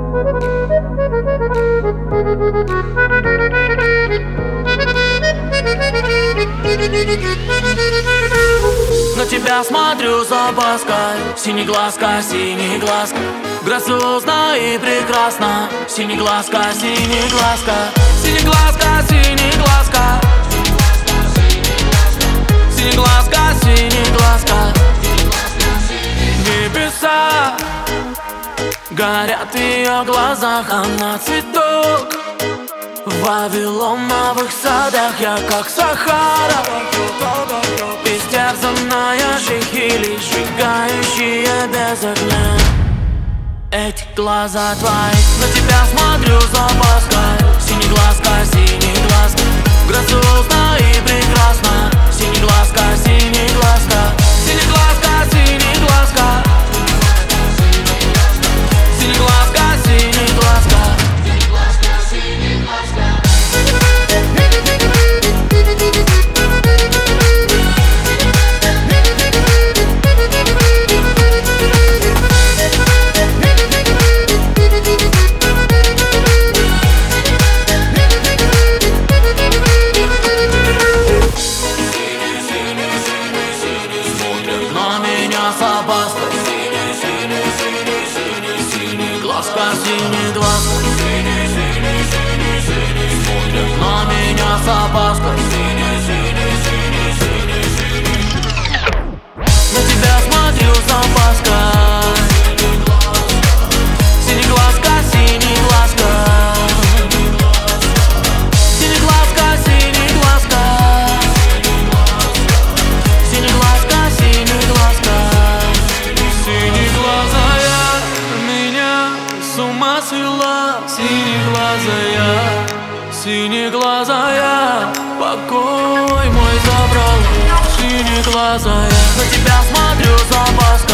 На тебя смотрю с опаской, синеглазка, синеглазка, грациозно и прекрасно. Синеглазка, синеглазка, синеглазка, синеглазка, синеглазка, синеглазка. Небеса горят в ее глазах, она цветок в вавилоновых садах. Я как Сахара, истерзанная шихили, сжигающая без огня. Эти глаза твои, на тебя смотрю с опаской. Синеглазка, синеглазка, грациозно и прекрасно. Синеглазка, синеглазка, синеглазка, синеглазка, синеглазка, синеглазка. Синеглазка, синеглазка, смотрят на меня с опаской. На тебя смотрю с опаской. Синеглазка, синеглазка, синеглазка, синеглазка, синеглазка, синеглазка. Синеглазая меня с ума свела. Синеглазая, синеглазая, покой мой забрала. Синеглазая, на тебя смотрю с опаской.